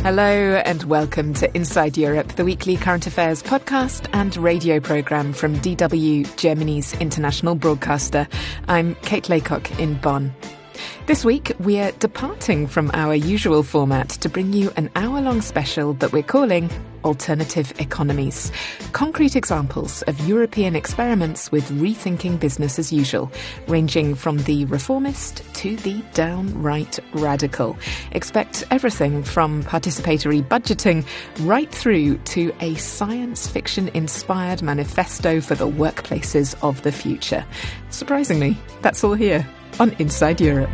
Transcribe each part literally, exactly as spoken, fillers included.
Hello and welcome to Inside Europe, the weekly current affairs podcast and radio programme from D W, Germany's international broadcaster. I'm Kate Laycock in Bonn. This week, we're departing from our usual format to bring you an hour-long special that we're calling Alternative Economies. Concrete examples of European experiments with rethinking business as usual, ranging from the reformist to the downright radical. Expect everything from participatory budgeting right through to a science fiction-inspired manifesto for the workplaces of the future. Surprisingly, that's all here on Inside Europe.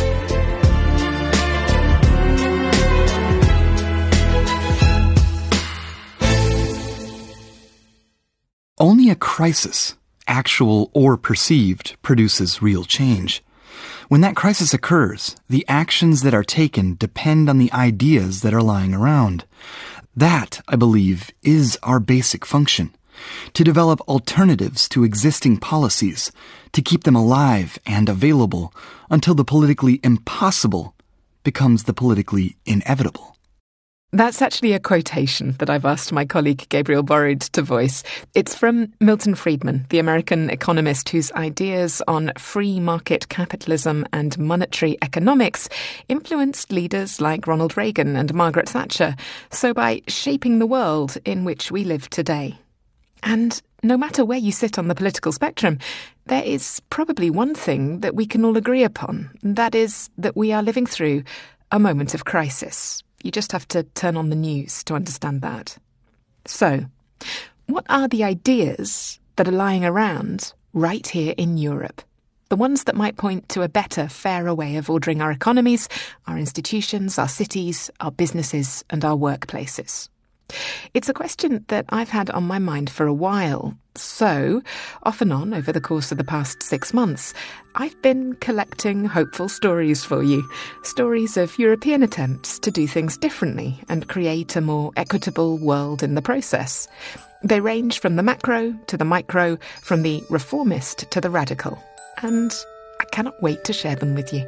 Only a crisis, actual or perceived, produces real change. When that crisis occurs, the actions that are taken depend on the ideas that are lying around. That, I believe, is our basic function. To develop alternatives to existing policies, to keep them alive and available until the politically impossible becomes the politically inevitable. That's actually a quotation that I've asked my colleague Gabriel Borrud to voice. It's from Milton Friedman, the American economist whose ideas on free market capitalism and monetary economics influenced leaders like Ronald Reagan and Margaret Thatcher, so by shaping the world in which we live today. And no matter where you sit on the political spectrum, there is probably one thing that we can all agree upon. That is that we are living through a moment of crisis. You just have to turn on the news to understand that. So, what are the ideas that are lying around right here in Europe? The ones that might point to a better, fairer way of ordering our economies, our institutions, our cities, our businesses, and our workplaces. It's a question that I've had on my mind for a while. So, off and on over the course of the past six months, I've been collecting hopeful stories for you. Stories of European attempts to do things differently and create a more equitable world in the process. They range from the macro to the micro, from the reformist to the radical. And I cannot wait to share them with you.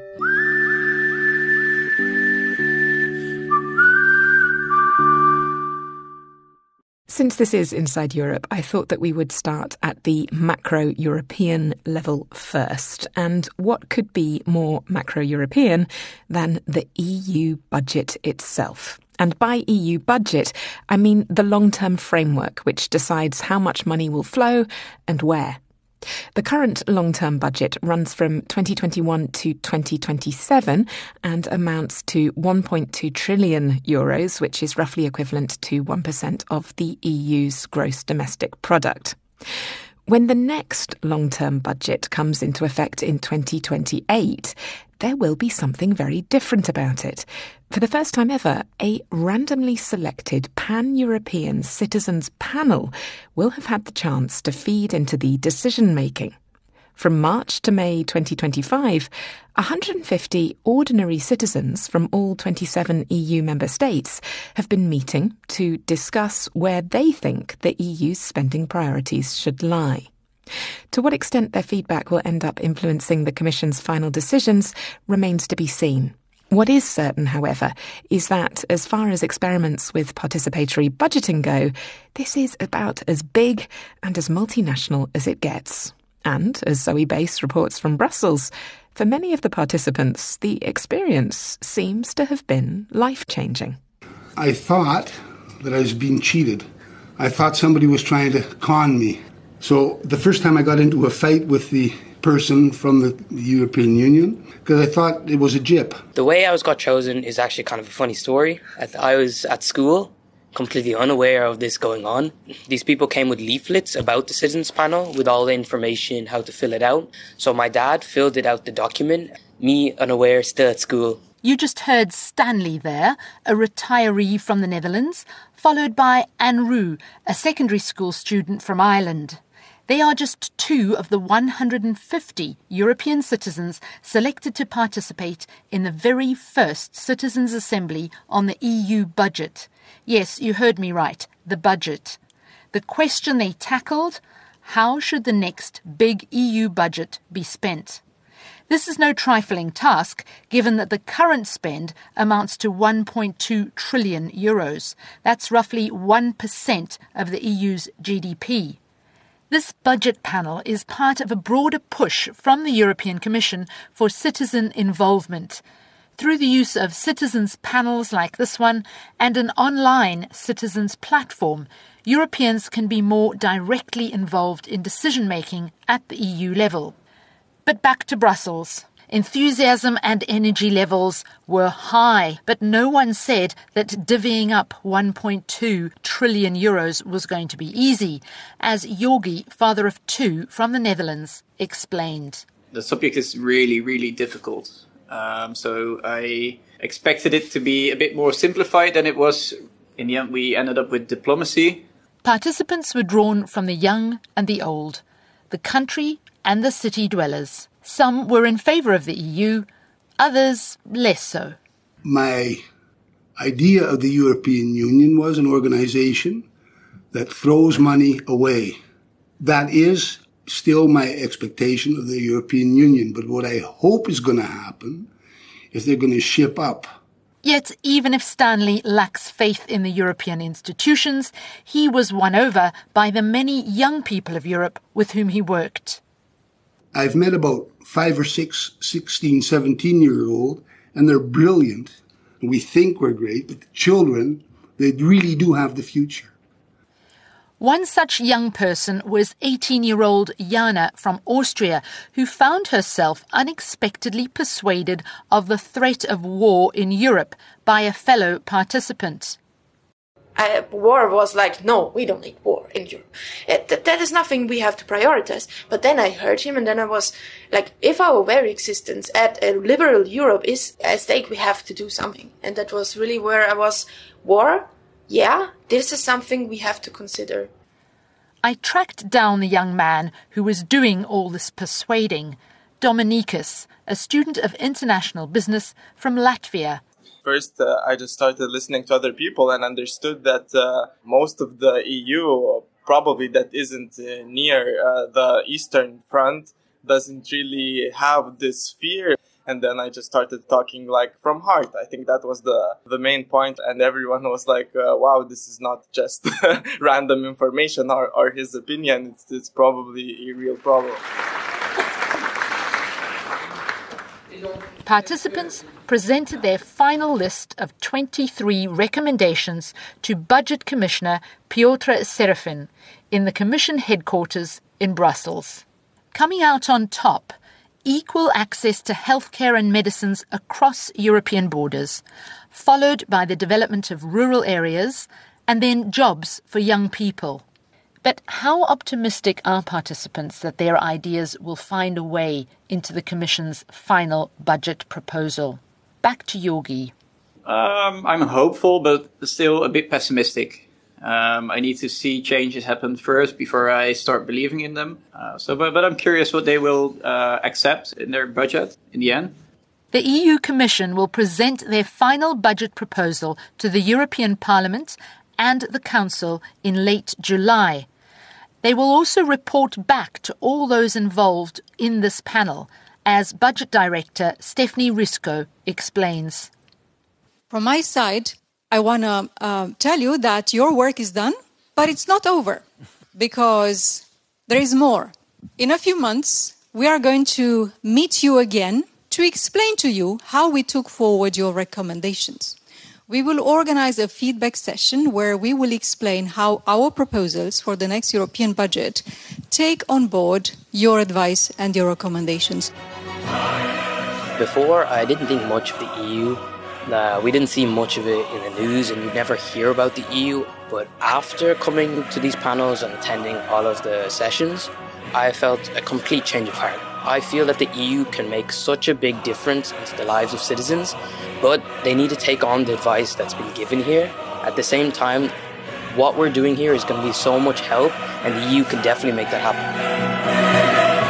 Since this is Inside Europe, I thought that we would start at the macro-European level first. And what could be more macro-European than the E U budget itself? And by E U budget, I mean the long-term framework which decides how much money will flow and where. The current long-term budget runs from twenty twenty-one to twenty twenty-seven and amounts to one point two trillion euros, which is roughly equivalent to one percent of the E U's gross domestic product. When the next long-term budget comes into effect in twenty twenty-eight, there will be something very different about it. For the first time ever, a randomly selected pan-European citizens panel will have had the chance to feed into the decision-making. From March to May twenty twenty-five, one hundred fifty ordinary citizens from all twenty-seven E U member states have been meeting to discuss where they think the E U's spending priorities should lie. To what extent their feedback will end up influencing the Commission's final decisions remains to be seen. What is certain, however, is that as far as experiments with participatory budgeting go, this is about as big and as multinational as it gets. And, as Zoe Bass reports from Brussels, for many of the participants, the experience seems to have been life-changing. I thought that I was being cheated. I thought somebody was trying to con me. So the first time I got into a fight with the person from the European Union, because I thought it was a jip. The way I was got chosen is actually kind of a funny story. I, th- I was at school, completely unaware of this going on. These people came with leaflets about the citizens panel with all the information, how to fill it out. So my dad filled it out the document, me unaware, still at school. You just heard Stanley there, a retiree from the Netherlands, followed by Anne Rue, a secondary school student from Ireland. They are just two of the one hundred fifty European citizens selected to participate in the very first Citizens' Assembly on the E U budget. Yes, you heard me right, the budget. The question they tackled, how should the next big E U budget be spent? This is no trifling task, given that the current spend amounts to one point two trillion euros. That's roughly one percent of the E U's G D P. This budget panel is part of a broader push from the European Commission for citizen involvement. Through the use of citizens' panels like this one and an online citizens' platform, Europeans can be more directly involved in decision-making at the E U level. But back to Brussels. Enthusiasm and energy levels were high, but no one said that divvying up one point two trillion euros was going to be easy, as Jorgi, father of two from the Netherlands, explained. The subject is really, really difficult. Um, so I expected it to be a bit more simplified than it was. In the end, we ended up with diplomacy. Participants were drawn from the young and the old, the country and the city dwellers. Some were in favour of the E U, others less so. My idea of the European Union was an organisation that throws money away. That is still my expectation of the European Union. But what I hope is going to happen is they're going to ship up. Yet, even if Stanley lacks faith in the European institutions, he was won over by the many young people of Europe with whom he worked. I've met about five or six, sixteen, seventeen-year-old, and they're brilliant. We think we're great, but the children, they really do have the future. One such young person was eighteen-year-old Jana from Austria, who found herself unexpectedly persuaded of the threat of war in Europe by a fellow participant. Uh, war was like, no, we don't need war in Europe. Uh, th- that is nothing we have to prioritize. But then I heard him, and then I was like, if our very existence at a liberal Europe is at stake, we have to do something. And that was really where I was, war? Yeah, this is something we have to consider. I tracked down the young man who was doing all this persuading, Dominikas, a student of international business from Latvia. First, uh, I just started listening to other people and understood that uh, most of the E U, probably that isn't uh, near uh, the Eastern Front, doesn't really have this fear. And then I just started talking like from heart. I think that was the, the main point. And everyone was like, uh, wow, this is not just random information or, or his opinion. It's, it's probably a real problem. Participants presented their final list of twenty-three recommendations to Budget Commissioner Piotr Serafin in the Commission headquarters in Brussels. Coming out on top, equal access to healthcare and medicines across European borders, followed by the development of rural areas, and then jobs for young people. But how optimistic are participants that their ideas will find a way into the Commission's final budget proposal? Back to Jorgi. Um, I'm hopeful, but still a bit pessimistic. Um, I need to see changes happen first before I start believing in them. Uh, so, but, but I'm curious what they will uh, accept in their budget in the end. The E U Commission will present their final budget proposal to the European Parliament and the Council in late July. They will also report back to all those involved in this panel, as Budget Director Stephanie Risco explains. From my side, I want to uh, tell you that your work is done, but it's not over, because there is more. In a few months, we are going to meet you again to explain to you how we took forward your recommendations. We will organize a feedback session where we will explain how our proposals for the next European budget take on board your advice and your recommendations. Before, I didn't think much of the E U. Uh, we didn't see much of it in the news, and you'd never hear about the E U. But after coming to these panels and attending all of the sessions, I felt a complete change of heart. I feel that the E U can make such a big difference into the lives of citizens, but they need to take on the advice that's been given here. At the same time, what we're doing here is going to be so much help, and the E U can definitely make that happen.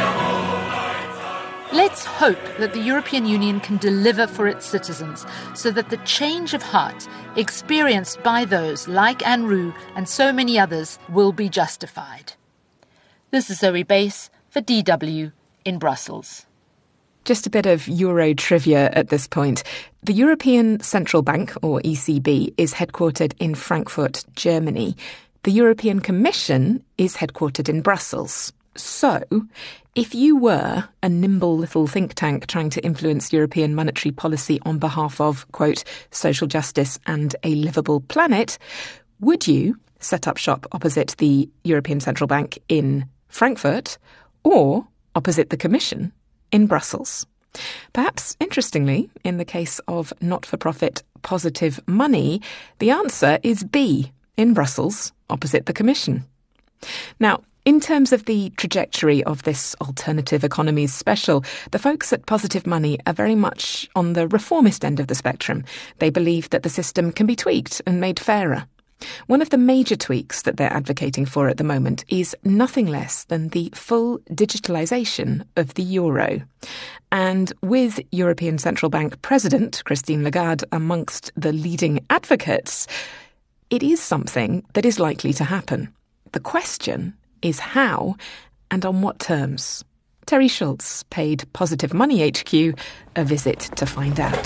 Let's hope that the European Union can deliver for its citizens so that the change of heart experienced by those like Anne Roux and so many others will be justified. This is Zoe Bass for D W in Brussels. Just a bit of Euro trivia at this point. The European Central Bank, or E C B, is headquartered in Frankfurt, Germany. The European Commission is headquartered in Brussels. So, if you were a nimble little think tank trying to influence European monetary policy on behalf of, quote, social justice and a livable planet, would you set up shop opposite the European Central Bank in Frankfurt or opposite the Commission in Brussels? Perhaps interestingly, in the case of not-for-profit Positive Money, the answer is B, in Brussels, opposite the Commission. Now, in terms of the trajectory of this alternative economies special, the folks at Positive Money are very much on the reformist end of the spectrum. They believe that the system can be tweaked and made fairer. One of the major tweaks that they're advocating for at the moment is nothing less than the full digitalisation of the euro. And with European Central Bank President Christine Lagarde amongst the leading advocates, it is something that is likely to happen. The question is how and on what terms. Terry Schultz paid Positive Money H Q a visit to find out.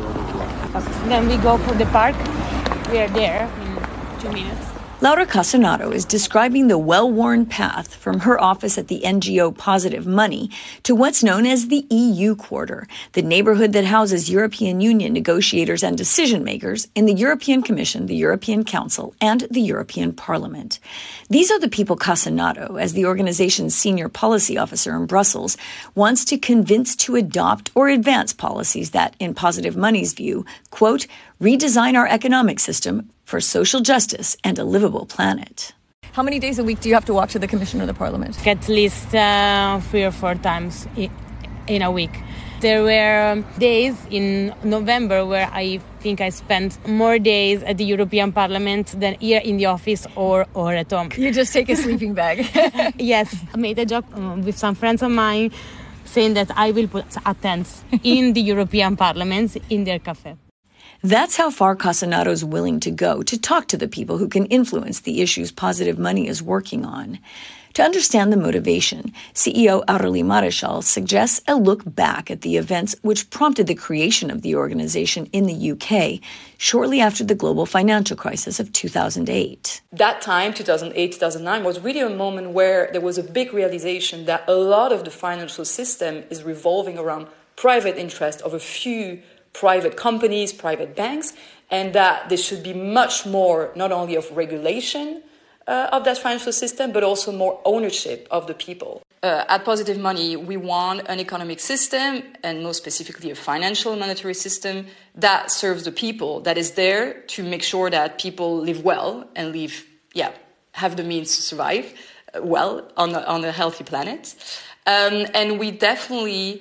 Then we go for the park. We are there in two minutes. Laura Casanaro is describing the well-worn path from her office at the N G O Positive Money to what's known as the E U Quarter, the neighborhood that houses European Union negotiators and decision-makers in the European Commission, the European Council, and the European Parliament. These are the people Casanaro, as the organization's senior policy officer in Brussels, wants to convince to adopt or advance policies that, in Positive Money's view, quote, redesign our economic system for social justice and a livable planet. How many days a week do you have to walk to the Commission or the Parliament? At least uh, three or four times in a week. There were days in November where I think I spent more days at the European Parliament than here in the office or, or at home. You just take a sleeping bag. Yes, I made a joke uh, with some friends of mine saying that I will put a tent in the European Parliament in their cafe. That's how far Casanaro's willing to go to talk to the people who can influence the issues Positive Money is working on. To understand the motivation, C E O Aurélie Maréchal suggests a look back at the events which prompted the creation of the organization in the U K shortly after the global financial crisis of two thousand eight. That time, two thousand eight, two thousand nine, was really a moment where there was a big realization that a lot of the financial system is revolving around private interest of a few private companies, private banks, and that there should be much more, not only of regulation uh, of that financial system, but also more ownership of the people. Uh, at Positive Money, we want an economic system, and more specifically a financial monetary system, that serves the people, that is there to make sure that people live well and live, yeah, have the means to survive well on a, on a healthy planet. Um, and we definitely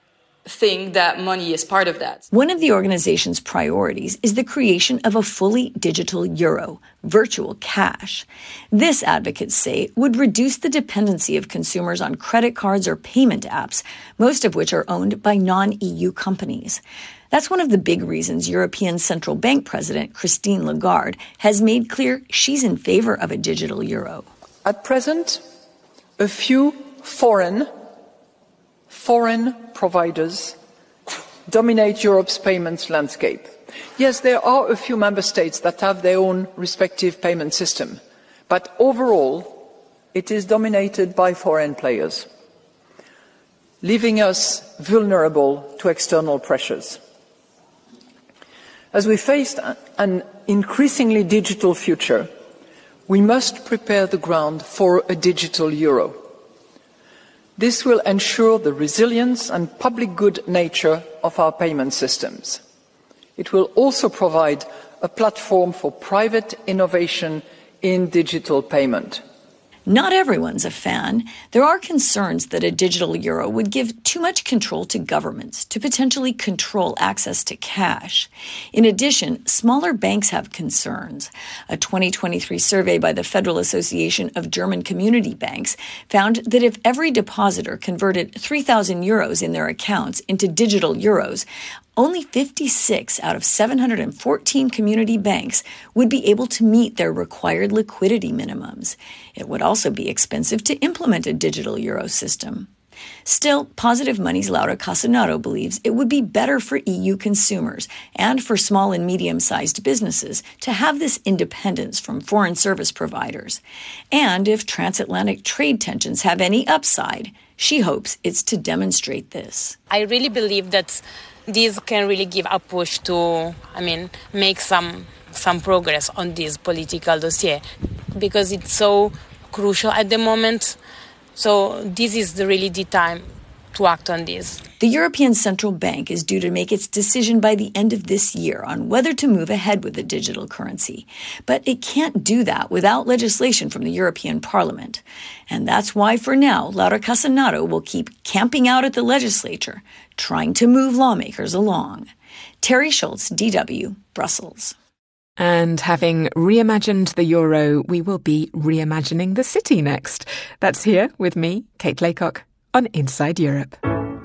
think that money is part of that. One of the organization's priorities is the creation of a fully digital euro, virtual cash. This, advocates say, would reduce the dependency of consumers on credit cards or payment apps, most of which are owned by non-E U companies. That's one of the big reasons European Central Bank President Christine Lagarde has made clear she's in favor of a digital euro. At present, a few foreign Foreign providers dominate Europe's payments landscape. Yes, there are a few member states that have their own respective payment system, but overall, it is dominated by foreign players, leaving us vulnerable to external pressures. As we face an increasingly digital future, we must prepare the ground for a digital euro. This will ensure the resilience and public good nature of our payment systems. It will also provide a platform for private innovation in digital payment. Not everyone's a fan. There are concerns that a digital euro would give too much control to governments to potentially control access to cash. In addition, smaller banks have concerns. A twenty twenty-three survey by the Federal Association of German Community Banks found that if every depositor converted three thousand euros in their accounts into digital euros, only fifty-six out of seven hundred fourteen community banks would be able to meet their required liquidity minimums. It would also be expensive to implement a digital euro system. Still, Positive Money's Laura Casanaro believes it would be better for E U consumers and for small and medium-sized businesses to have this independence from foreign service providers. And if transatlantic trade tensions have any upside, she hopes it's to demonstrate this. I really believe that this can really give a push to, I mean, make some some progress on this political dossier, because it's so crucial at the moment. So this is the, really the time to act on this. The European Central Bank is due to make its decision by the end of this year on whether to move ahead with the digital currency. But it can't do that without legislation from the European Parliament. And that's why, for now, Laura Casanaro will keep camping out at the legislature, trying to move lawmakers along. Terry Schultz, D W, Brussels. And having reimagined the euro, we will be reimagining the city next. That's here with me, Kate Laycock, on Inside Europe.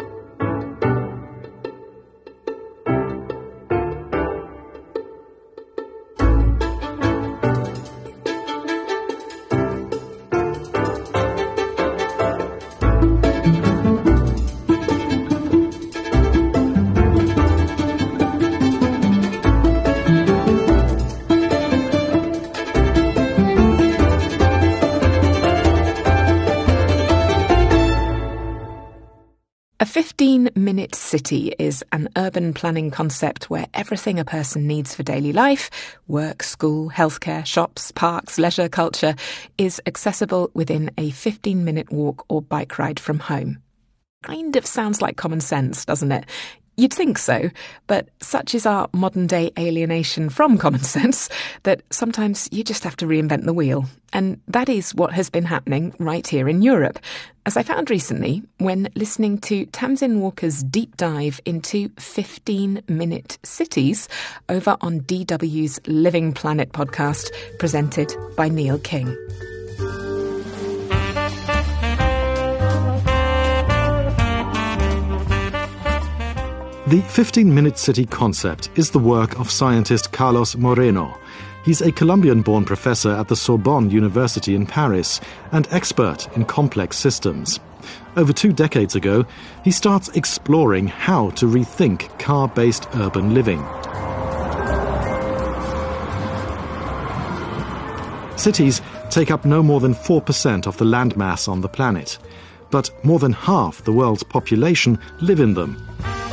A fifteen-minute city is an urban planning concept where everything a person needs for daily life, work, school, healthcare, shops, parks, leisure, culture, is accessible within a fifteen-minute walk or bike ride from home. Kind of sounds like common sense, doesn't it? You'd think so, but such is our modern-day alienation from common sense that sometimes you just have to reinvent the wheel. And that is what has been happening right here in Europe, as I found recently when listening to Tamsin Walker's deep dive into fifteen-minute cities over on D W's Living Planet podcast, presented by Neil King. The fifteen-minute city concept is the work of scientist Carlos Moreno. He's a Colombian-born professor at the Sorbonne University in Paris and expert in complex systems. Over two decades ago, he starts exploring how to rethink car-based urban living. Cities take up no more than four percent of the landmass on the planet, but more than half the world's population live in them.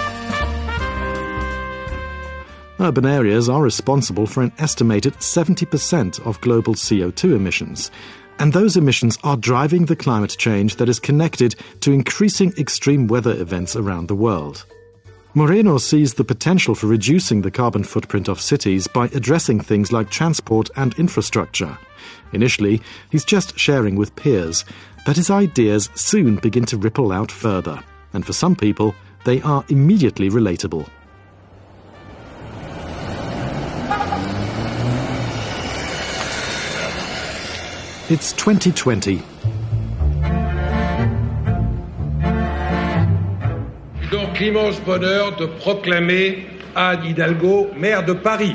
Urban areas are responsible for an estimated seventy percent of global C O two emissions, and those emissions are driving the climate change that is connected to increasing extreme weather events around the world. Moreno sees the potential for reducing the carbon footprint of cities by addressing things like transport and infrastructure. Initially, he's just sharing with peers, but his ideas soon begin to ripple out further, and for some people, they are immediately relatable. It's twenty twenty. Donc l'immense bonheur de proclamer Anne Hidalgo maire de Paris.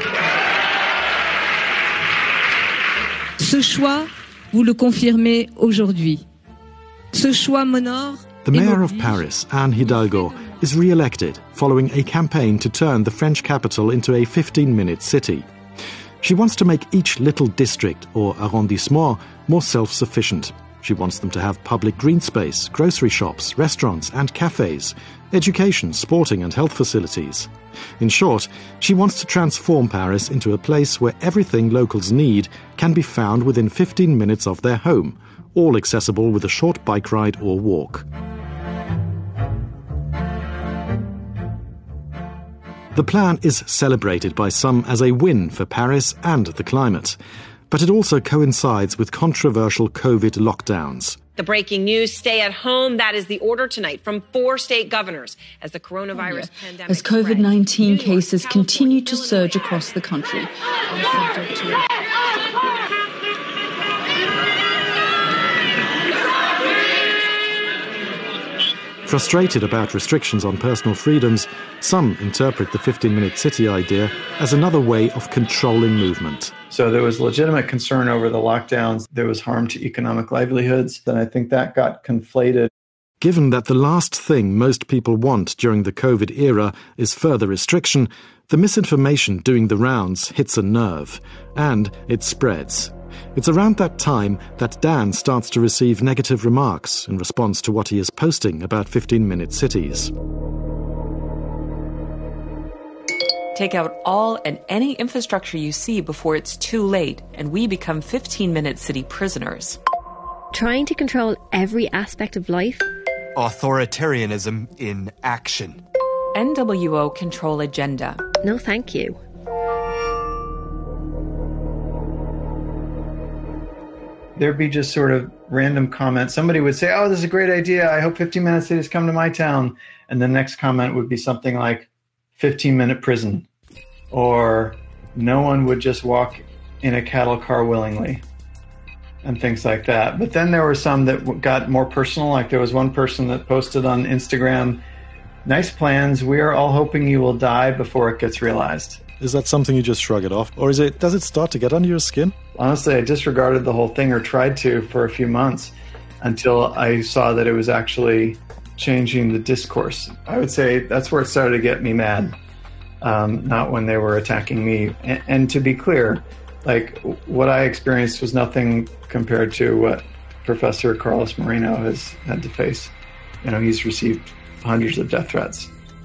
Ce choix, vous le confirmez aujourd'hui. Ce choix m'honore. The mayor of Paris, Anne Hidalgo, is re-elected following a campaign to turn the French capital into a fifteen-minute city. She wants to make each little district, or arrondissement, more self-sufficient. She wants them to have public green space, grocery shops, restaurants and cafes, education, sporting and health facilities. In short, she wants to transform Paris into a place where everything locals need can be found within fifteen minutes of their home, all accessible with a short bike ride or walk. The plan is celebrated by some as a win for Paris and the climate, but it also coincides with controversial COVID lockdowns. The breaking news, stay at home, that is the order tonight from four state governors as the coronavirus oh, yeah. pandemic As COVID nineteen cases continue to surge across the country. Frustrated about restrictions on personal freedoms, some interpret the fifteen-minute city idea as another way of controlling movement. So there was legitimate concern over the lockdowns. There was harm to economic livelihoods, and I think that got conflated. Given that the last thing most people want during the COVID era is further restriction, the misinformation doing the rounds hits a nerve, and it spreads. It's around that time that Dan starts to receive negative remarks in response to what he is posting about fifteen-minute cities. Take out all and any infrastructure you see before it's too late, and we become fifteen-minute city prisoners. Trying to control every aspect of life? Authoritarianism in action. N W O control agenda. No, thank you. There'd be just sort of random comments. Somebody would say, oh, this is a great idea. I hope fifteen-minute cities come to my town. And the next comment would be something like fifteen-minute prison. Or no one would just walk in a cattle car willingly. And things like that. But then there were some that got more personal. Like there was one person that posted on Instagram, nice plans. We are all hoping you will die before it gets realized. Is that something you just shrug it off? Or is it? Does it start to get under your skin? Honestly, I disregarded the whole thing, or tried to, for a few months until I saw that it was actually changing the discourse. I would say that's where it started to get me mad, um, not when they were attacking me. And, and to be clear, like what I experienced was nothing compared to what Professor Carlos Moreno has had to face. You know, he's received hundreds of death threats.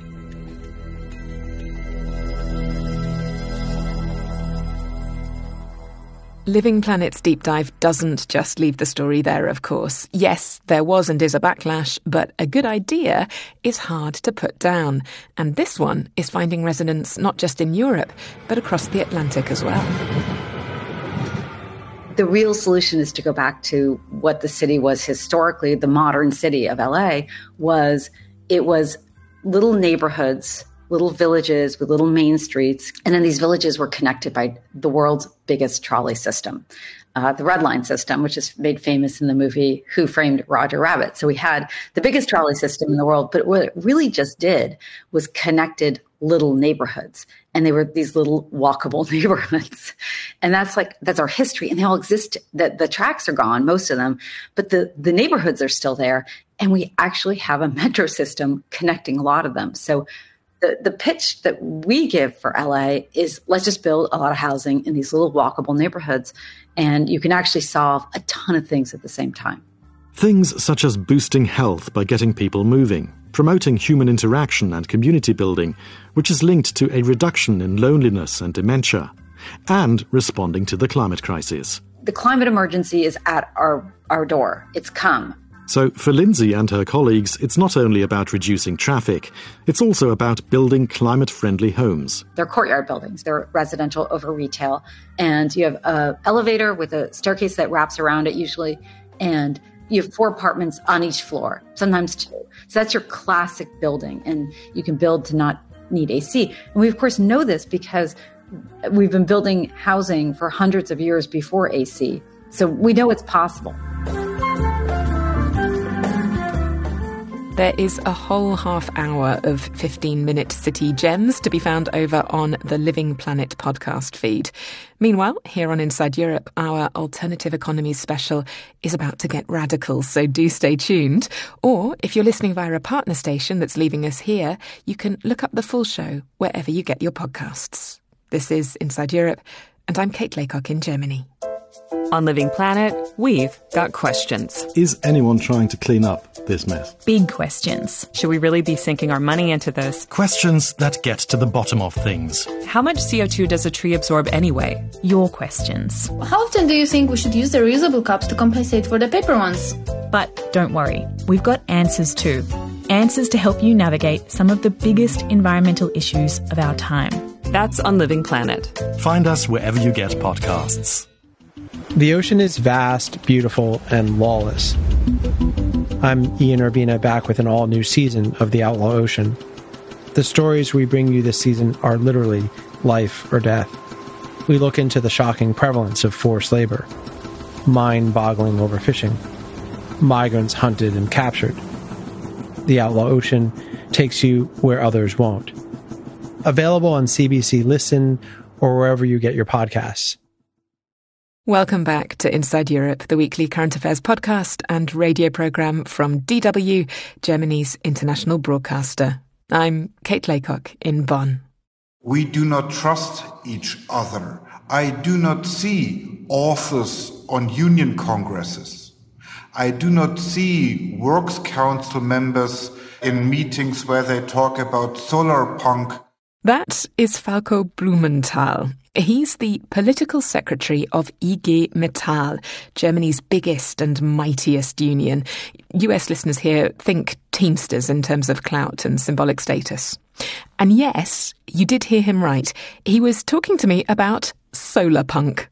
Living Planet's deep dive doesn't just leave the story there, of course. Yes, there was and is a backlash, but a good idea is hard to put down. And this one is finding resonance not just in Europe, but across the Atlantic as well. The real solution is to go back to what the city was historically. The modern city of L A was, it was little neighborhoods, little villages with little main streets. And then these villages were connected by the world's biggest trolley system, uh, the Red Line system, which is made famous in the movie Who Framed Roger Rabbit. So we had the biggest trolley system in the world, but what it really just did was connected little neighborhoods. And they were these little walkable neighborhoods. And that's like, that's our history. And they all exist. The, the tracks are gone, most of them, but the, the neighborhoods are still there. And we actually have a metro system connecting a lot of them. So The, the pitch that we give for L A is let's just build a lot of housing in these little walkable neighborhoods, and you can actually solve a ton of things at the same time. Things such as boosting health by getting people moving, promoting human interaction and community building, which is linked to a reduction in loneliness and dementia, and responding to the climate crisis. The climate emergency is at our, our door. It's come. So for Lindsay and her colleagues, it's not only about reducing traffic, it's also about building climate-friendly homes. They're courtyard buildings. They're residential over retail. And you have an elevator with a staircase that wraps around it usually. And you have four apartments on each floor, sometimes two. So that's your classic building. And you can build to not need A C. And we, of course, know this because we've been building housing for hundreds of years before A C. So we know it's possible. There is a whole half hour of fifteen-minute city gems to be found over on the Living Planet podcast feed. Meanwhile, here on Inside Europe, our Alternative Economies special is about to get radical, so do stay tuned. Or, if you're listening via a partner station that's leaving us here, you can look up the full show wherever you get your podcasts. This is Inside Europe, and I'm Kate Laycock in Germany. On Living Planet, we've got questions. Is anyone trying to clean up this mess? Big questions. Should we really be sinking our money into this? Questions that get to the bottom of things. How much C O two does a tree absorb anyway? Your questions. How often do you think we should use the reusable cups to compensate for the paper ones? But don't worry, we've got answers too. Answers to help you navigate some of the biggest environmental issues of our time. That's on Living Planet. Find us wherever you get podcasts. The ocean is vast, beautiful, and lawless. I'm Ian Urbina, back with an all-new season of The Outlaw Ocean. The stories we bring you this season are literally life or death. We look into the shocking prevalence of forced labor, mind-boggling overfishing, migrants hunted and captured. The Outlaw Ocean takes you where others won't. Available on C B C Listen or wherever you get your podcasts. Welcome back to Inside Europe, the weekly current affairs podcast and radio programme from D W, Germany's international broadcaster. I'm Kate Laycock in Bonn. We do not trust each other. I do not see authors on union congresses. I do not see works council members in meetings where they talk about solar punk. That is Falco Blumenthal. He's the political secretary of I G Metall, Germany's biggest and mightiest union. U S listeners here think Teamsters in terms of clout and symbolic status. And yes, you did hear him right. He was talking to me about solar punk.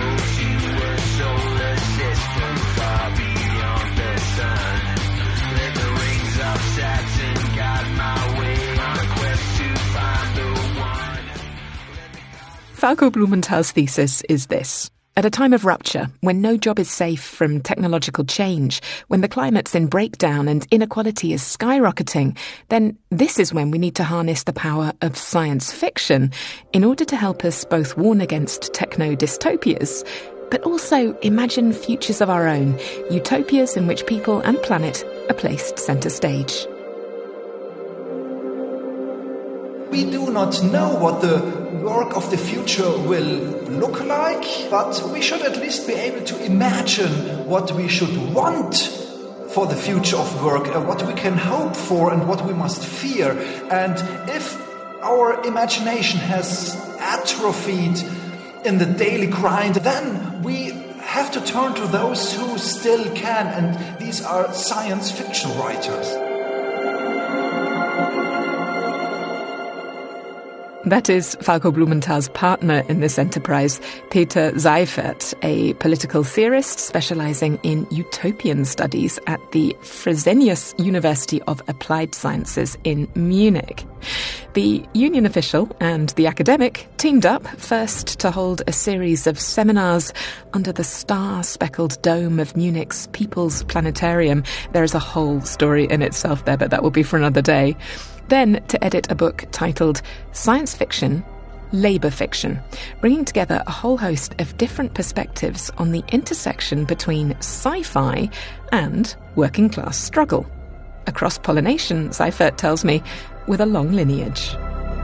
Falco Blumenthal's thesis is this. At a time of rupture, when no job is safe from technological change, when the climate's in breakdown and inequality is skyrocketing, then this is when we need to harness the power of science fiction in order to help us both warn against techno-dystopias, but also imagine futures of our own, utopias in which people and planet are placed centre stage. We do not know what the work of the future will look like, but we should at least be able to imagine what we should want for the future of work, and what we can hope for and what we must fear. And if our imagination has atrophied in the daily grind, then we have to turn to those who still can, and these are science fiction writers. That is Falco Blumenthal's partner in this enterprise, Peter Seifert, a political theorist specializing in utopian studies at the Fresenius University of Applied Sciences in Munich. The union official and the academic teamed up first to hold a series of seminars under the star-speckled dome of Munich's People's Planetarium. There is a whole story in itself there, but that will be for another day. Then to edit a book titled Science Fiction, Labour Fiction, bringing together a whole host of different perspectives on the intersection between sci-fi and working-class struggle. A cross-pollination, Seifert tells me, with a long lineage.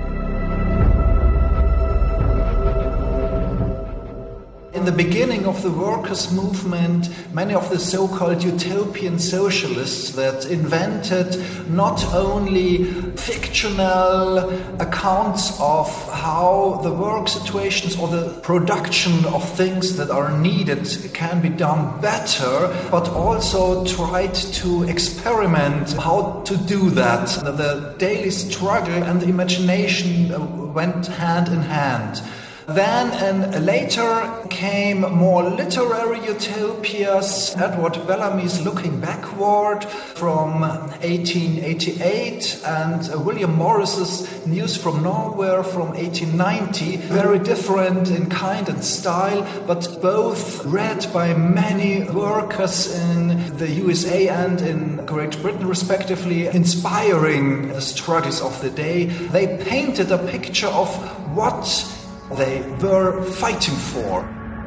In the beginning of the workers' movement, many of the so-called utopian socialists that invented not only fictional accounts of how the work situations or the production of things that are needed can be done better, but also tried to experiment how to do that. The daily struggle and the imagination went hand in hand. Then and later came more literary utopias. Edward Bellamy's Looking Backward from eighteen eighty-eight and William Morris's News from Nowhere from eighteen ninety. Very different in kind and style, but both read by many workers in the U S A and in Great Britain respectively, inspiring the struggles of the day. They painted a picture of what they were fighting for.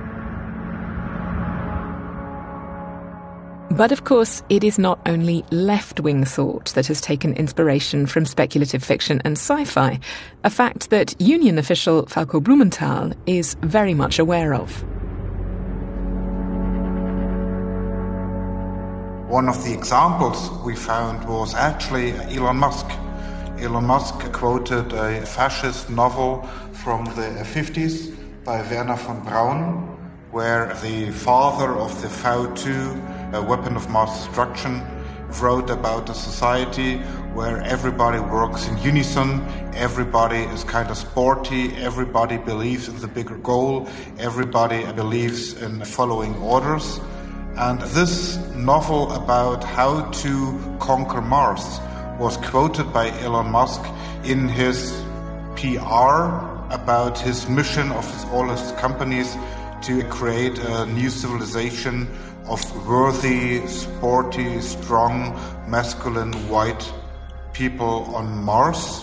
But of course, it is not only left-wing thought that has taken inspiration from speculative fiction and sci-fi, a fact that union official Falco Blumenthal is very much aware of. One of the examples we found was actually Elon Musk. Elon Musk quoted a fascist novel from the fifties by Werner von Braun, where the father of the V O two, a weapon of mass destruction, wrote about a society where everybody works in unison, everybody is kind of sporty, everybody believes in the bigger goal, everybody believes in following orders. And this novel about how to conquer Mars was quoted by Elon Musk in his P R about his mission of his, all his companies to create a new civilization of worthy, sporty, strong, masculine, white people on Mars.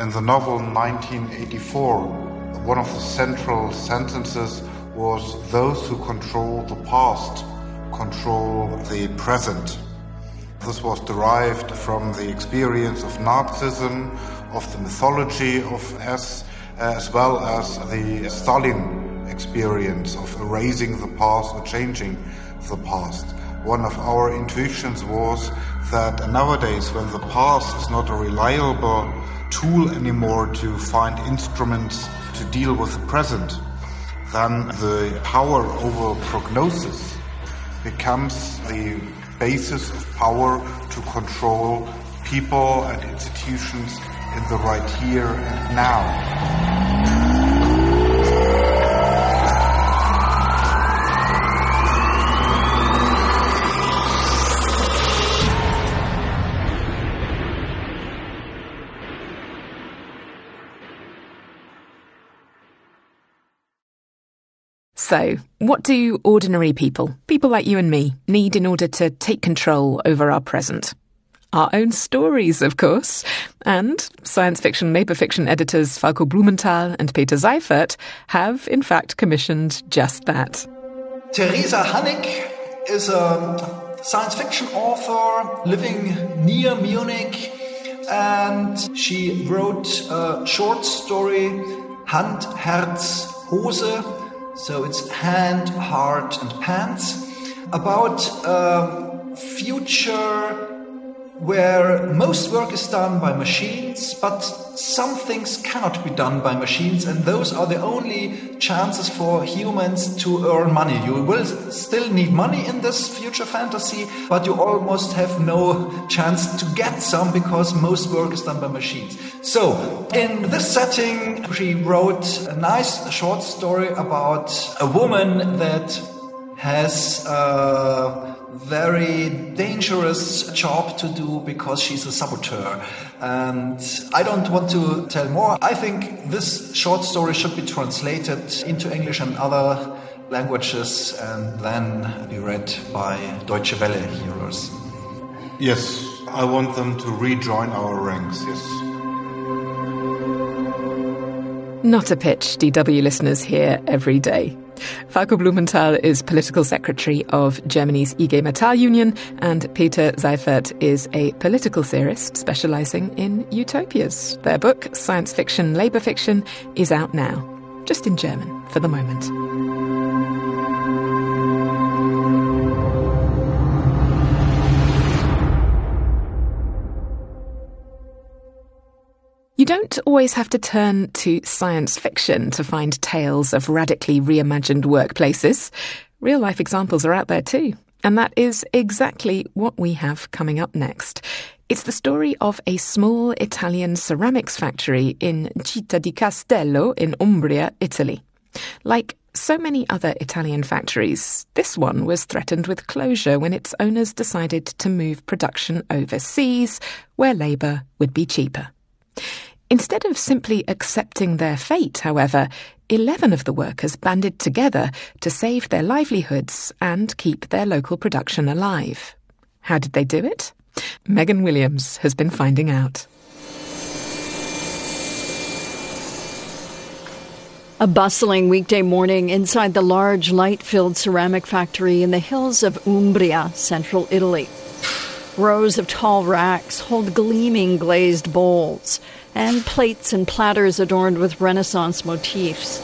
In the novel nineteen eighty-four, one of the central sentences was, "Those who control the past control the present." This was derived from the experience of Nazism, of the mythology of S, as well as the Stalin experience of erasing the past or changing the past. One of our intuitions was that nowadays, when the past is not a reliable tool anymore to find instruments to deal with the present, then the power over prognosis becomes the basis of power to control people and institutions in the right here and now. So, what do ordinary people, people like you and me, need in order to take control over our present? Our own stories, of course. And science fiction, labour fiction editors Falco Blumenthal and Peter Seifert have, in fact, commissioned just that. Theresa Hannig is a science fiction author living near Munich, and she wrote a short story, Hand, Herz, Hose. So it's hand, heart, and pants, about a future where most work is done by machines, but some things cannot be done by machines, and those are the only chances for humans to earn money. You will still need money in this future fantasy, but you almost have no chance to get some because most work is done by machines. So, in this setting, she wrote a nice short story about a woman that has a very dangerous job to do because she's a saboteur. And I don't want to tell more. I think this short story should be translated into English and other languages and then be read by Deutsche Welle hearers. Yes, I want them to rejoin our ranks, yes. Not a pitch D W listeners hear every day. Falco Blumenthal is political secretary of Germany's I G Metall Union, and Peter Seifert is a political theorist specialising in utopias. Their book, Science Fiction, Labour Fiction, is out now, just in German for the moment. You don't always have to turn to science fiction to find tales of radically reimagined workplaces. Real-life examples are out there too. And that is exactly what we have coming up next. It's the story of a small Italian ceramics factory in Città di Castello in Umbria, Italy. Like so many other Italian factories, this one was threatened with closure when its owners decided to move production overseas, where labour would be cheaper. Instead of simply accepting their fate, however, eleven of the workers banded together to save their livelihoods and keep their local production alive. How did they do it? Megan Williams has been finding out. A bustling weekday morning inside the large light-filled ceramic factory in the hills of Umbria, central Italy. Rows of tall racks hold gleaming glazed bowls and plates and platters adorned with Renaissance motifs.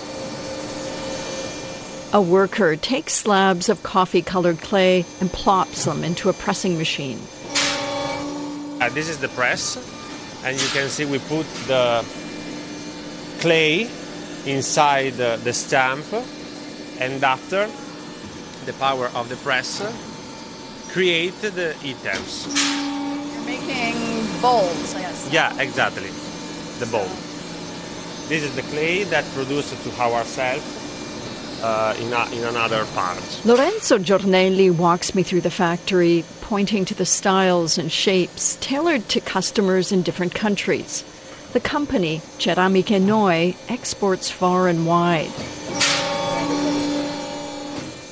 A worker takes slabs of coffee-colored clay and plops them into a pressing machine. Uh, this is the press, and you can see we put the clay inside the, the stamp, and after the power of the press create the items. You're making bowls, I guess. Yeah, exactly. The bowl. This is the clay that produced to ourselves uh, in, a, in another part. Lorenzo Giornelli walks me through the factory, pointing to the styles and shapes tailored to customers in different countries. The company, Ceramiche Noi, exports far and wide.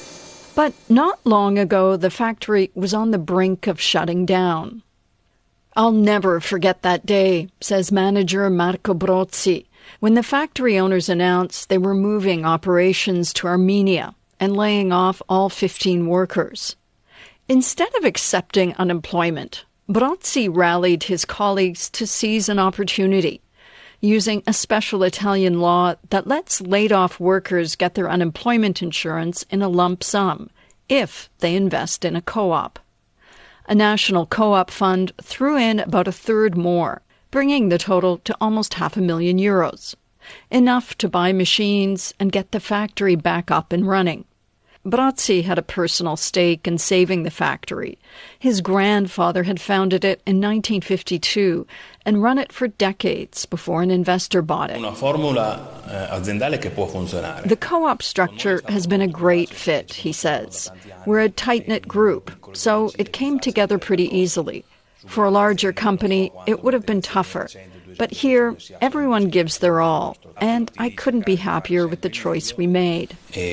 But not long ago, the factory was on the brink of shutting down. I'll never forget that day, says manager Marco Brozzi, when the factory owners announced they were moving operations to Armenia and laying off all fifteen workers. Instead of accepting unemployment, Brozzi rallied his colleagues to seize an opportunity, using a special Italian law that lets laid-off workers get their unemployment insurance in a lump sum if they invest in a co-op. A national co-op fund threw in about a third more, bringing the total to almost half a million euros, enough to buy machines and get the factory back up and running. Brozzi had a personal stake in saving the factory. His grandfather had founded it in nineteen fifty-two and run it for decades before an investor bought it. Una formula aziendale che può funzionare. The co-op structure has been a great fit, he says. We're a tight-knit group, so it came together pretty easily. For a larger company, it would have been tougher. But here, everyone gives their all, and I couldn't be happier with the choice we made.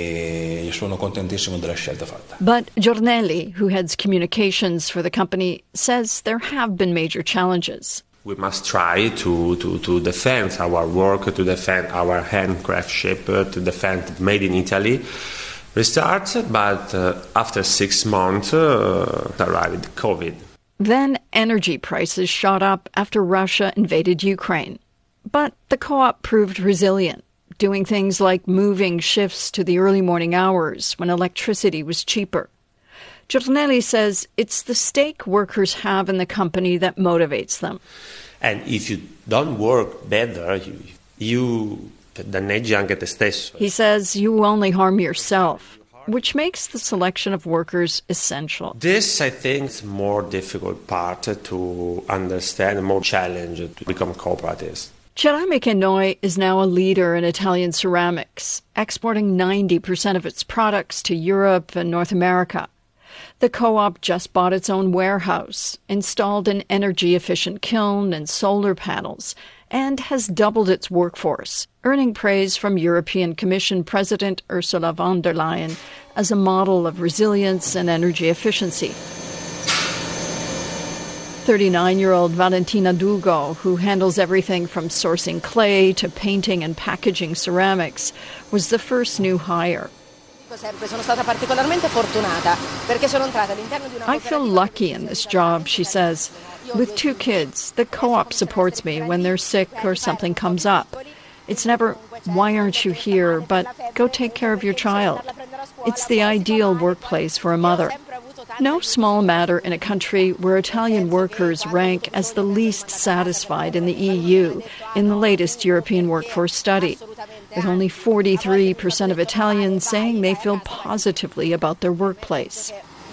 E sono contentissimo della scelta fatta. But Giornelli, who heads communications for the company, says there have been major challenges. We must try to, to, to defend our work, to defend our handcraftship, to defend Made in Italy. We start, but uh, after six months, uh, arrived COVID. Then energy prices shot up after Russia invaded Ukraine. But the co-op proved resilient, doing things like moving shifts to the early morning hours when electricity was cheaper. Giornelli says it's the stake workers have in the company that motivates them. And if you don't work better, you, you danneggi anche te stesso. He says you only harm yourself, which makes the selection of workers essential. This, I think, is more difficult part to understand, more challenging to become cooperatives. Ceramiche Noi is now a leader in Italian ceramics, exporting ninety percent of its products to Europe and North America. The co-op just bought its own warehouse, installed an energy-efficient kiln and solar panels, and has doubled its workforce, earning praise from European Commission President Ursula von der Leyen as a model of resilience and energy efficiency. thirty-nine-year-old Valentina Dugo, who handles everything from sourcing clay to painting and packaging ceramics, was the first new hire. I feel lucky in this job, she says. With two kids, the co-op supports me when they're sick or something comes up. It's never, why aren't you here, but go take care of your child. It's the ideal workplace for a mother. No small matter in a country where Italian workers rank as the least satisfied in the E U in the latest European workforce study, with only forty-three percent of Italians saying they feel positively about their workplace.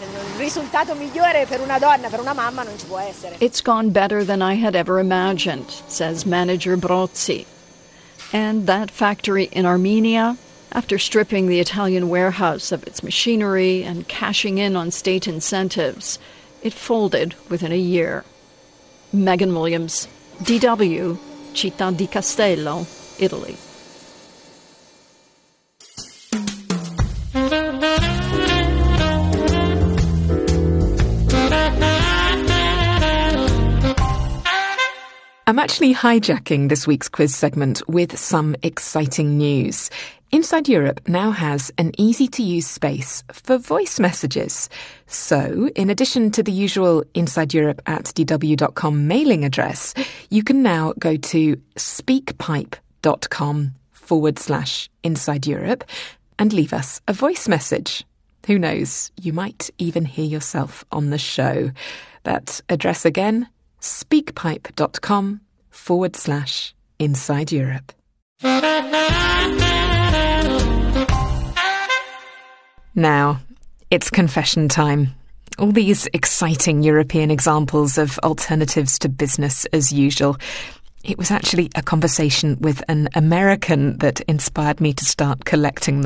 It's gone better than I had ever imagined, says manager Brozzi. And that factory in Armenia, after stripping the Italian warehouse of its machinery and cashing in on state incentives, it folded within a year. Megan Williams, D W, Città di Castello, Italy. I'm actually hijacking this week's quiz segment with some exciting news. Inside Europe now has an easy-to-use space for voice messages. So, in addition to the usual insideeurope at d w dot com mailing address, you can now go to speakpipe.com forward slash Inside Europe and leave us a voice message. Who knows, you might even hear yourself on the show. That address again, speakpipe.com forward slash Inside Europe. Now, it's confession time. All these exciting European examples of alternatives to business as usual. It was actually a conversation with an American that inspired me to start collecting them.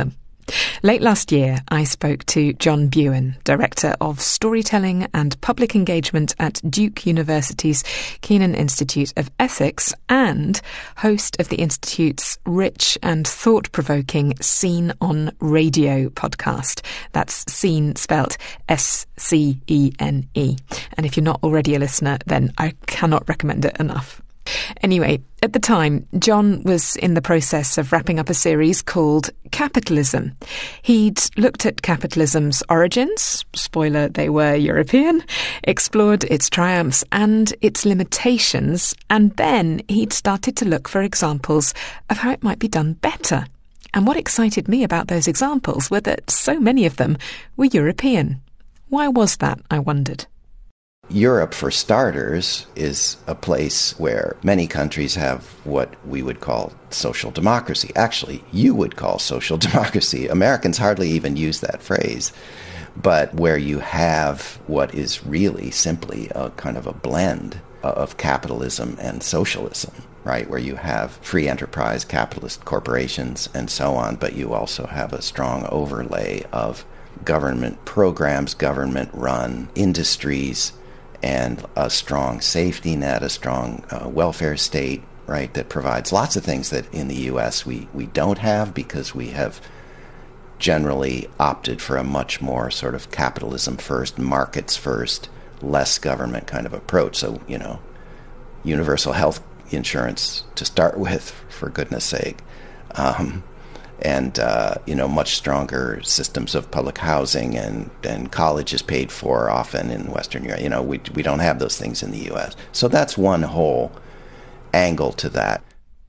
Late last year, I spoke to John Buin, Director of Storytelling and Public Engagement at Duke University's Kenan Institute of Ethics and host of the Institute's rich and thought-provoking Scene on Radio podcast. That's Scene spelt S C E N E. And if you're not already a listener, then I cannot recommend it enough. Anyway, at the time, John was in the process of wrapping up a series called Capitalism. He'd looked at capitalism's origins, spoiler, they were European, explored its triumphs and its limitations, and then he'd started to look for examples of how it might be done better. And what excited me about those examples were that so many of them were European. Why was that, I wondered? Europe, for starters, is a place where many countries have what we would call social democracy. Actually, you would call social democracy. Americans hardly even use that phrase. But where you have what is really simply a kind of a blend of capitalism and socialism, right? Where you have free enterprise, capitalist corporations, and so on, but you also have a strong overlay of government programs, government-run industries, and a strong safety net, a strong uh, welfare state, right, that provides lots of things that in the U S we, we don't have because we have generally opted for a much more sort of capitalism first, markets first, less government kind of approach. So, you know, universal health insurance to start with, for goodness sake. Um, and, uh, you know, much stronger systems of public housing, and, and college is paid for often in Western Europe. You know, we we don't have those things in the U S. So that's one whole angle to that.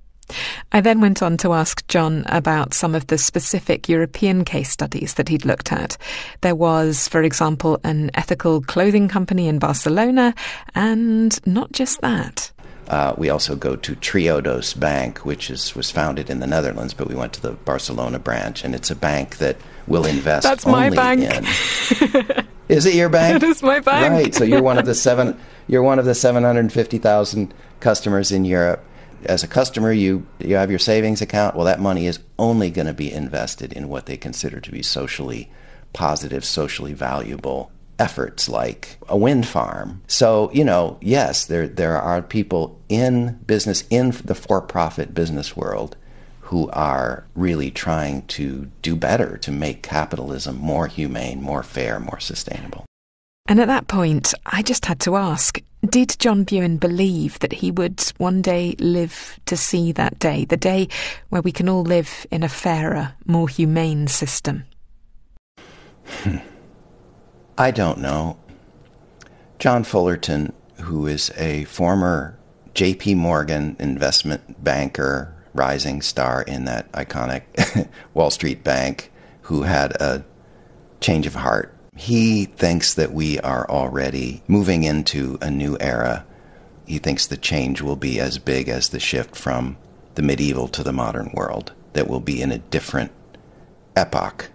I then went on to ask John about some of the specific European case studies that he'd looked at. There was, for example, an ethical clothing company in Barcelona, and not just that. Uh, we also go to Triodos Bank, which is was founded in the Netherlands, but we went to the Barcelona branch, and it's a bank that will invest That's only my bank. in. Is it your bank? It is my bank. Right. So you're one of the seven. You're one of the seven hundred fifty thousand customers in Europe. As a customer, you you have your savings account. Well, that money is only going to be invested in what they consider to be socially positive, socially valuable efforts, like a wind farm. So, you know, yes, there there are people in business, in the for-profit business world, who are really trying to do better, to make capitalism more humane, more fair, more sustainable. And at that point, I just had to ask, did John Buin believe that he would one day live to see that day, the day where we can all live in a fairer, more humane system? Hmm. I don't know. John Fullerton, who is a former J P Morgan investment banker, rising star in that iconic Wall Street bank, who had a change of heart. He thinks that we are already moving into a new era. He thinks the change will be as big as the shift from the medieval to the modern world, that will be in a different epoch.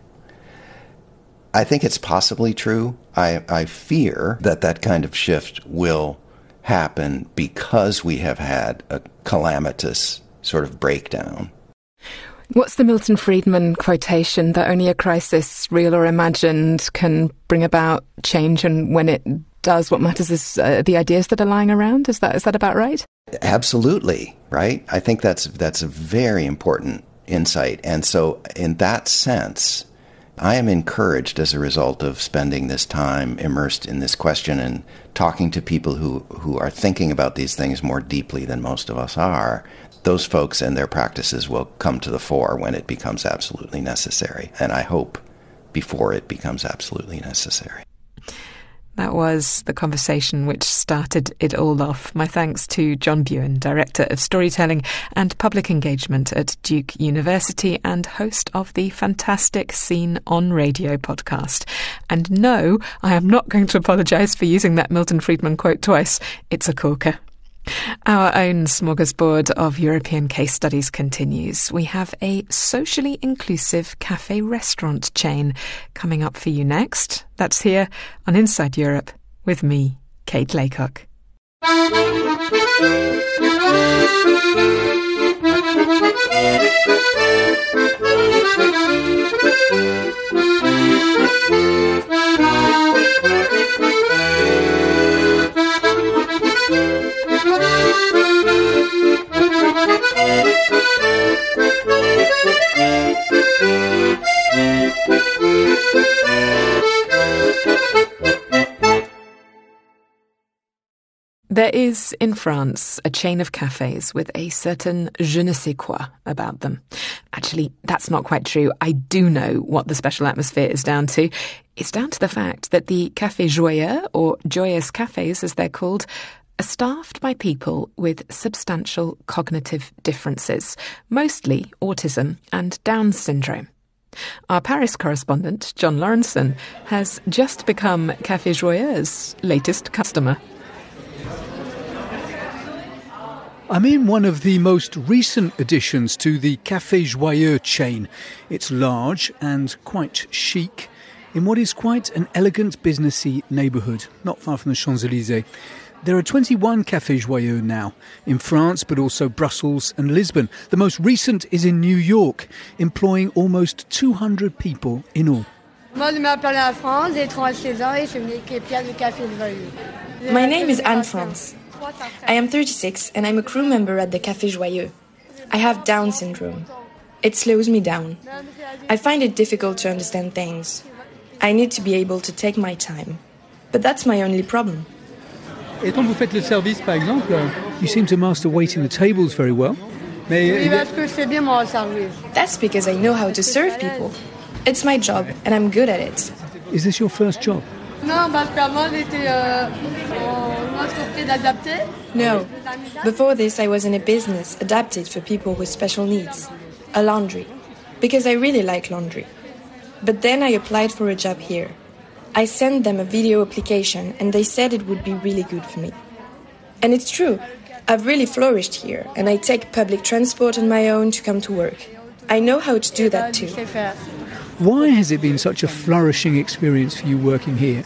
I think it's possibly true. I, I fear that that kind of shift will happen because we have had a calamitous sort of breakdown. What's the Milton Friedman quotation that only a crisis, real or imagined, can bring about change, and when it does, what matters is uh, the ideas that are lying around? Is that is that about right? Absolutely, right? I think that's that's a very important insight. And so in that sense, I am encouraged as a result of spending this time immersed in this question and talking to people who, who are thinking about these things more deeply than most of us are. Those folks and their practices will come to the fore when it becomes absolutely necessary. And I hope before it becomes absolutely necessary. That was the conversation which started it all off. My thanks to John Buin, Director of Storytelling and Public Engagement at Duke University and host of the fantastic Scene on Radio podcast. And no, I am not going to apologise for using that Milton Friedman quote twice. It's a corker. Our own smorgasbord of European case studies continues. We have a socially inclusive cafe-restaurant chain coming up for you next. That's here on Inside Europe with me, Kate Laycock. There is, in France, a chain of cafes with a certain je ne sais quoi about them. Actually, that's not quite true. I do know what the special atmosphere is down to. It's down to the fact that the Cafés Joyeux, or joyous cafes as they're called, are staffed by people with substantial cognitive differences, mostly autism and Down syndrome. Our Paris correspondent, John Lawrenson, has just become Cafés Joyeux's latest customer. I'm in one of the most recent additions to the Cafés Joyeux chain. It's large and quite chic in what is quite an elegant, businessy neighbourhood, not far from the Champs-Élysées. There are twenty-one Cafés Joyeux now, in France but also Brussels and Lisbon. The most recent is in New York, employing almost two hundred people in all. My name is Anne France. I am thirty-six and I'm a crew member at the Cafés Joyeux. I have Down syndrome. It slows me down. I find it difficult to understand things. I need to be able to take my time. But that's my only problem. Et quand vous faites le service, par exemple, you seem to master waiting the tables very well. That's because I know how to serve people. It's my job and I'm good at it. Is this your first job? No. Before this, I was in a business adapted for people with special needs, a laundry, because I really like laundry. But then I applied for a job here. I sent them a video application and they said it would be really good for me. And it's true, I've really flourished here and I take public transport on my own to come to work. I know how to do that too. Why has it been such a flourishing experience for you working here?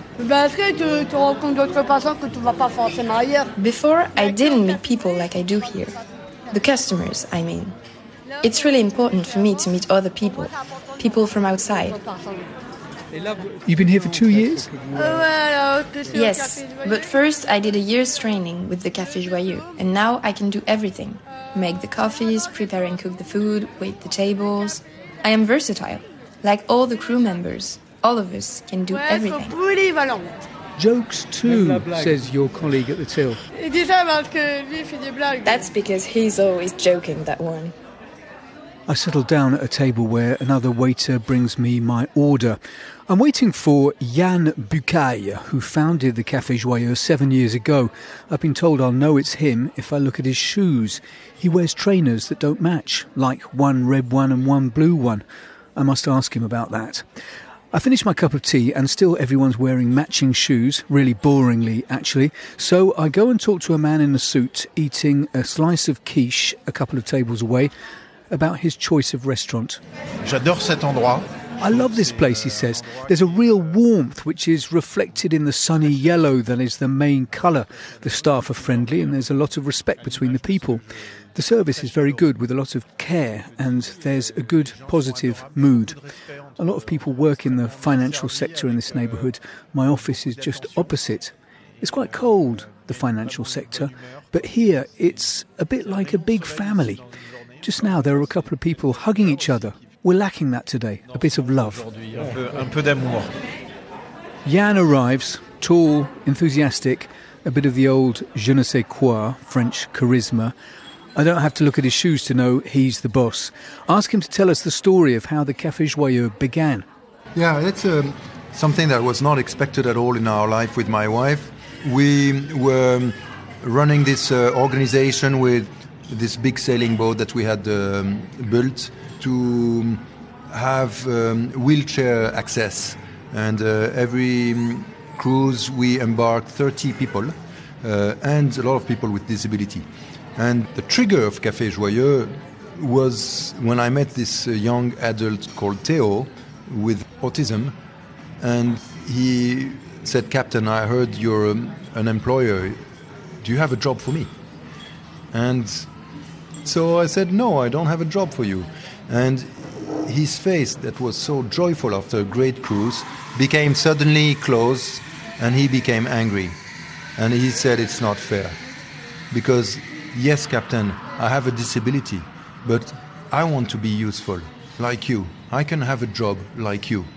Before, I didn't meet people like I do here. The customers, I mean. It's really important for me to meet other people, people from outside. You've been here for two years? Yes, but first I did a year's training with the Cafés Joyeux, and now I can do everything. Make the coffees, prepare and cook the food, wait the tables. I am versatile, like all the crew members. All of us can do everything. Jokes too, says your colleague at the till. That's because he's always joking, that one. I settle down at a table where another waiter brings me my order. I'm waiting for Yann Bucaille, who founded the Cafés Joyeux seven years ago. I've been told I'll know it's him if I look at his shoes. He wears trainers that don't match, like one red one and one blue one. I must ask him about that. I finish my cup of tea and still everyone's wearing matching shoes, really boringly actually. So I go and talk to a man in a suit eating a slice of quiche a couple of tables away about his choice of restaurant. J'adore cet endroit. I love this place, he says. There's a real warmth which is reflected in the sunny yellow that is the main colour. The staff are friendly and there's a lot of respect between the people. The service is very good with a lot of care and there's a good positive mood. A lot of people work in the financial sector in this neighbourhood. My office is just opposite. It's quite cold, the financial sector, but here it's a bit like a big family. Just now there are a couple of people hugging each other. We're lacking that today, a bit of love. Un peu d'amour. Yann arrives, tall, enthusiastic, a bit of the old je ne sais quoi, French charisma. I don't have to look at his shoes to know he's the boss. Ask him to tell us the story of how the Cafés Joyeux began. Yeah, that's um, something that was not expected at all in our life with my wife. We were running this uh, organization with this big sailing boat that we had um, built to have um, wheelchair access. And uh, every um, cruise we embarked thirty people uh, and a lot of people with disability. And the trigger of Cafés Joyeux was when I met this uh, young adult called Theo with autism, and he said, "Captain, I heard you're um, an employer. Do you have a job for me?" And so I said, "No, I don't have a job for you." And his face, that was so joyful after a great cruise, became suddenly closed, and he became angry. And he said, it's not fair. Because, yes, Captain, I have a disability, but I want to be useful, like you. I can have a job like you.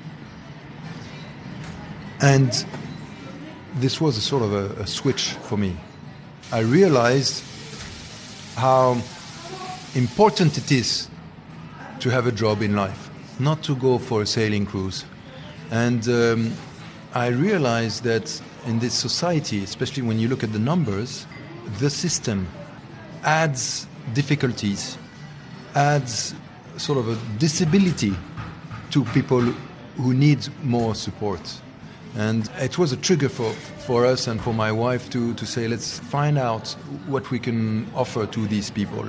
And this was a sort of a, a switch for me. I realized how important it is to have a job in life, not to go for a sailing cruise. And um, I realized that in this society, especially when you look at the numbers, the system adds difficulties, adds sort of a disability to people who need more support. And it was a trigger for, for us and for my wife to, to say, let's find out what we can offer to these people.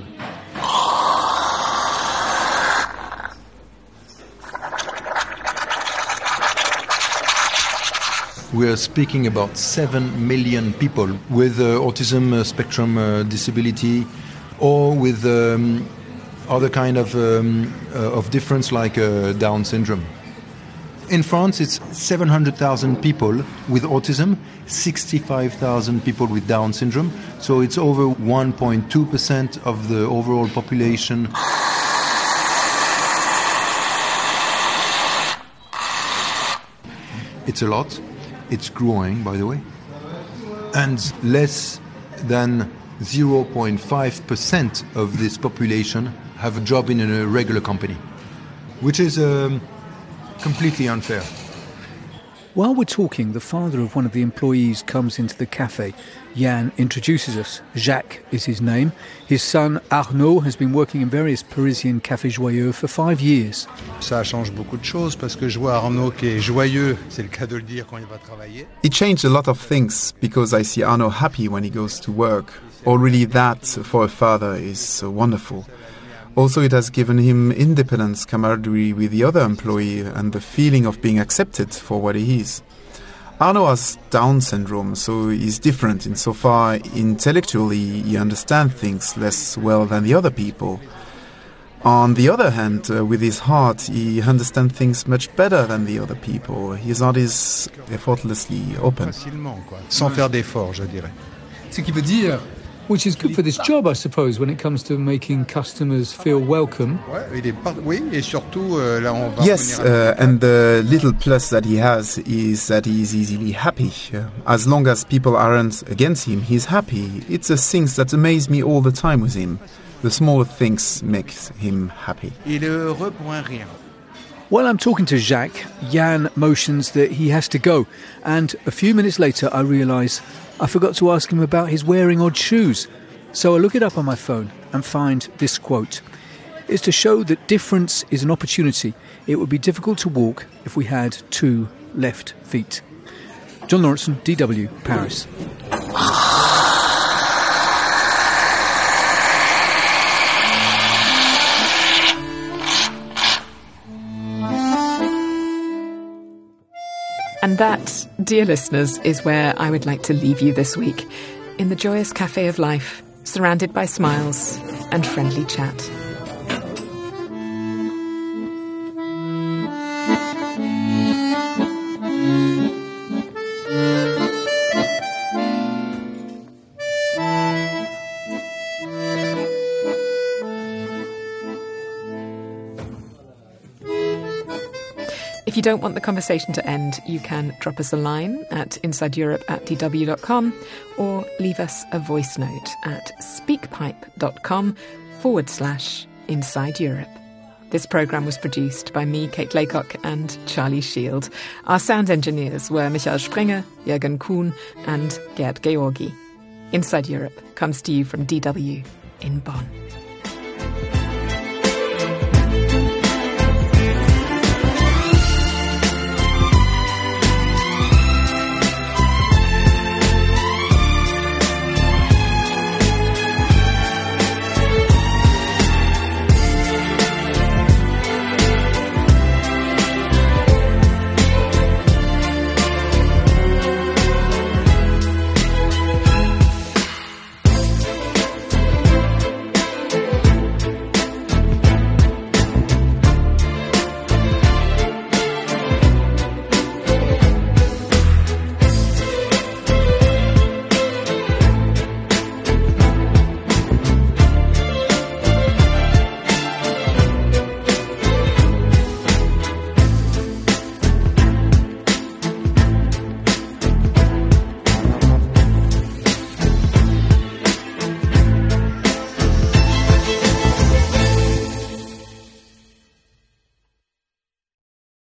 We are speaking about seven million people with uh, autism uh, spectrum uh, disability, or with um, other kind of, um, uh, of difference like uh, Down syndrome. In France, it's seven hundred thousand people with autism, sixty-five thousand people with Down syndrome. So it's over one point two percent of the overall population. It's a lot. It's growing, by the way. And less than zero point five percent of this population have a job in a regular company, which is um, completely unfair. While we're talking, the father of one of the employees comes into the cafe. Jan introduces us. Jacques is his name. His son Arnaud has been working in various Parisian cafés joyeux for five years. Ça change beaucoup de choses parce que je vois Arnaud qui est joyeux, c'est le cas de le dire quand il va travailler. It changed a lot of things because I see Arnaud happy when he goes to work. Already that, for a father, is uh, wonderful. Also, it has given him independence, camaraderie with the other employee, and the feeling of being accepted for what he is. Arnaud has Down syndrome, so he's different insofar intellectually he understands things less well than the other people. On the other hand, uh, with his heart, he understands things much better than the other people. His heart is effortlessly open. Facilement, quoi. Sans faire d'effort, je dirais. Ce qui veut dire, which is good for this job, I suppose, when it comes to making customers feel welcome. Yes, uh, and the little plus that he has is that he is easily happy. Uh, as long as people aren't against him, he's happy. It's the things that amaze me all the time with him. The small things make him happy. While I'm talking to Jacques, Jan motions that he has to go, and a few minutes later I realise I forgot to ask him about his wearing odd shoes. So I look it up on my phone and find this quote. It's to show that difference is an opportunity. It would be difficult to walk if we had two left feet. John Lawrenson, D W, Paris. And that, dear listeners, is where I would like to leave you this week, in the joyous cafe of life, surrounded by smiles and friendly chat. If you don't want the conversation to end, you can drop us a line at insideeurope at dw.com or leave us a voice note at speakpipe.com forward slash Inside Europe. This programme was produced by me, Kate Laycock, and Charlie Shield. Our sound engineers were Michael Sprenger, Jürgen Kuhn, and Gerd Georgi. Inside Europe comes to you from D W in Bonn.